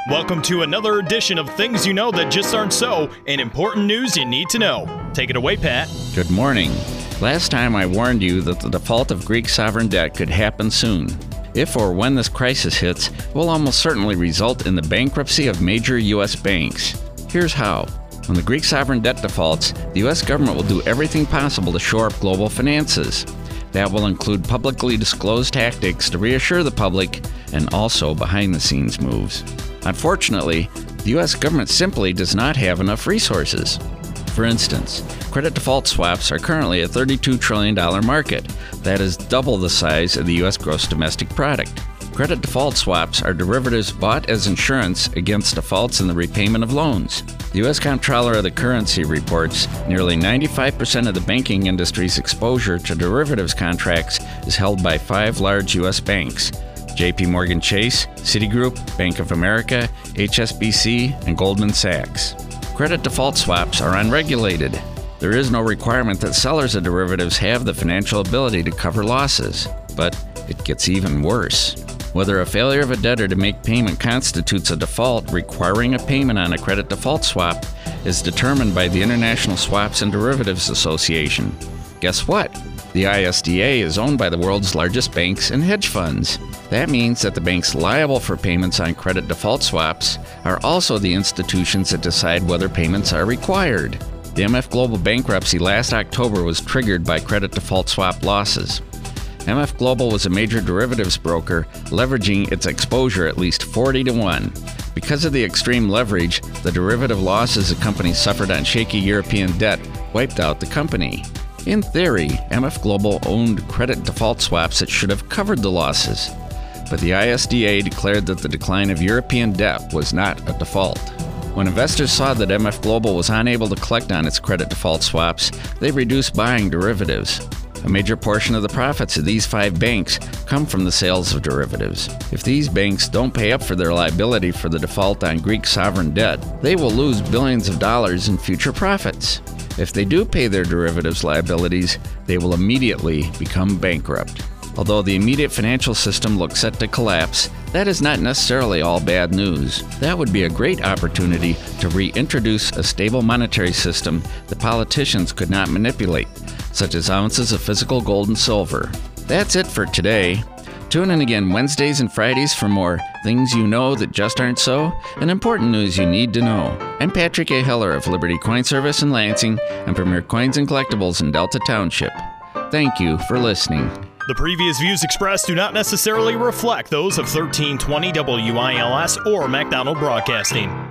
Welcome to another edition of Things You Know That Just Aren't So, and important news you need to know. Take it away, Pat. Good morning. Last time I warned you that the default of Greek sovereign debt could happen soon. If or when this crisis hits, it will almost certainly result in the bankruptcy of major U.S. banks. Here's how. When the Greek sovereign debt defaults, the U.S. government will do everything possible to shore up global finances. That will include publicly disclosed tactics to reassure the public and also behind-the-scenes moves. Unfortunately, the U.S. government simply does not have enough resources. For instance, credit default swaps are currently a $32 trillion market. That is double the size of the U.S. gross domestic product. Credit default swaps are derivatives bought as insurance against defaults in the repayment of loans. The U.S. Comptroller of the Currency reports nearly 95% of the banking industry's exposure to derivatives contracts is held by 5 large U.S. banks: J.P. Morgan Chase, Citigroup, Bank of America, HSBC, and Goldman Sachs. Credit default swaps are unregulated. There is no requirement that sellers of derivatives have the financial ability to cover losses. But it gets even worse. Whether a failure of a debtor to make payment constitutes a default requiring a payment on a credit default swap is determined by the International Swaps and Derivatives Association. Guess what? The ISDA is owned by the world's largest banks and hedge funds. That means that the banks liable for payments on credit default swaps are also the institutions that decide whether payments are required. The MF Global bankruptcy last October was triggered by credit default swap losses. MF Global was a major derivatives broker, leveraging its exposure at least 40-1. Because of the extreme leverage, the derivative losses the company suffered on shaky European debt wiped out the company. In theory, MF Global owned credit default swaps that should have covered the losses. But the ISDA declared that the decline of European debt was not a default. When investors saw that MF Global was unable to collect on its credit default swaps, they reduced buying derivatives. A major portion of the profits of these 5 banks come from the sales of derivatives. If these banks don't pay up for their liability for the default on Greek sovereign debt, they will lose billions of dollars in future profits. If they do pay their derivatives liabilities, they will immediately become bankrupt. Although the immediate financial system looks set to collapse, that is not necessarily all bad news. That would be a great opportunity to reintroduce a stable monetary system that politicians could not manipulate, such as ounces of physical gold and silver. That's it for today. Tune in again Wednesdays and Fridays for more Things You Know That Just Aren't So and important news you need to know. I'm Patrick A. Heller of Liberty Coin Service in Lansing and Premier Coins and Collectibles in Delta Township. Thank you for listening. The previous views expressed do not necessarily reflect those of 1320 WILS or McDonald Broadcasting.